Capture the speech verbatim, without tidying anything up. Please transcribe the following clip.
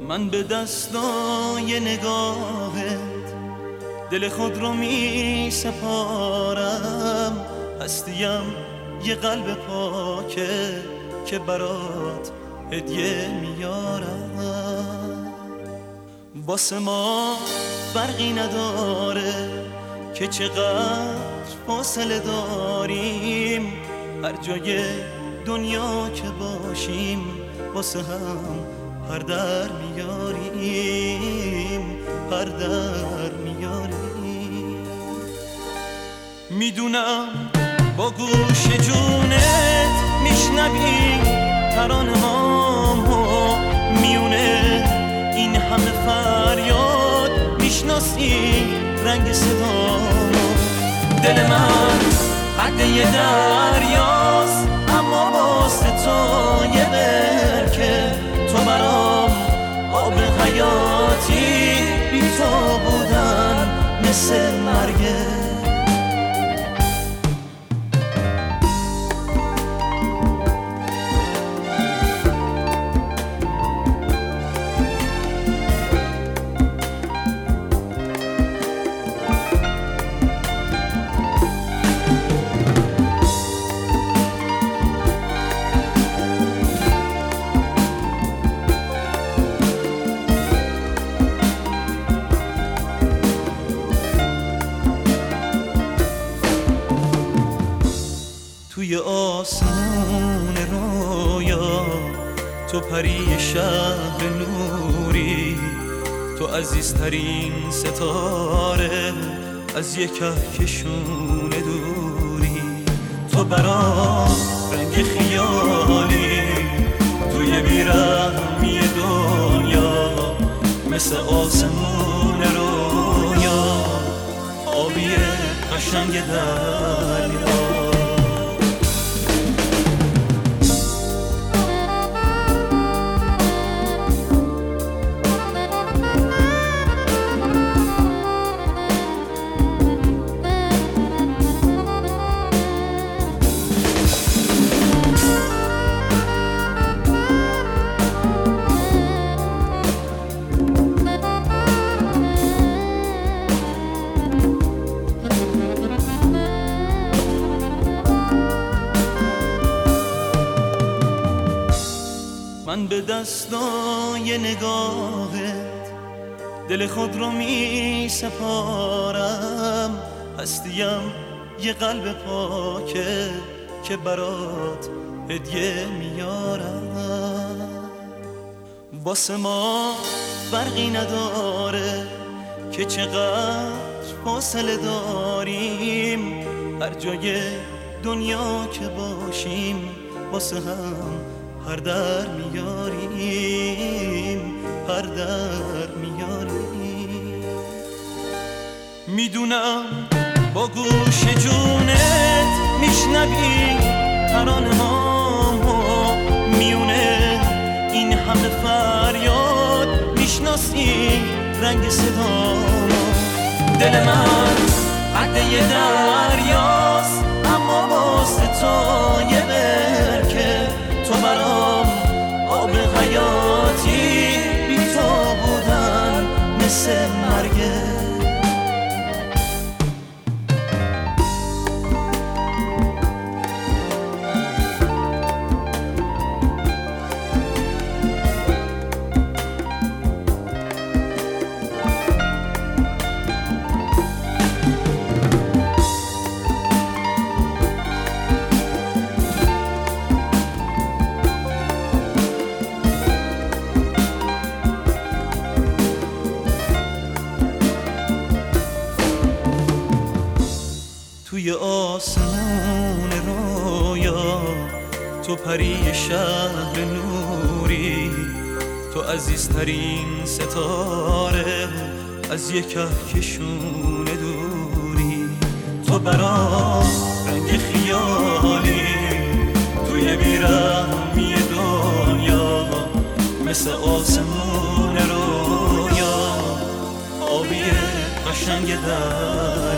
من به دستای نگاهت دل خود رو می سپارم، هستیم یه قلب پاکه که برات هدیه میارم. واسه ما فرقی نداره که چقدر فاصله داریم، هر جای دنیا که باشیم واسه هم هر در میاریم، هر در میاریم. میدونم با گوش جونت میشنوی ترانه هامو، میونه این همه فریاد میشناسی رنگ صدامو. دل من قد یه دریاست اما واسه تو یه برکه، تو برام آب حیاتی، بی تو بودن مثل مرگه. توی آسمون رویا تو پری شهر نوری، تو عزیزترین ستاره از یک کهکشون دوری. تو برام رنگ خیالی توی بیرحمی دنیا، مثل آسمون رویا آبی قشنگ دریا. من به دستای نگاهت دل خود رو می سپارم، هستیم یه قلب پاکه که برات هدیه میارم. واسه ما فرقی نداره که چقدر فاصله داریم، هر جای دنیا که باشیم واسه هم هر در میاریم، هر در میاریم. میدونم با گوش جونت میشنوی ترانه هامو، میونه این همه فریاد میشناسی رنگ صدامو. دل من قد یه دریاست اما واسه تو یه برکه، تو برام آب حیاتی، بی تو بودن مثل مرگه. توی آسمون رویا تو پری شهر نوری، تو عزیزترین ستاره از یک کهکشون دوری. تو برام رنگ خیالی توی بیرحمی دنیا، مثل آسمون رویا آبی قشنگ در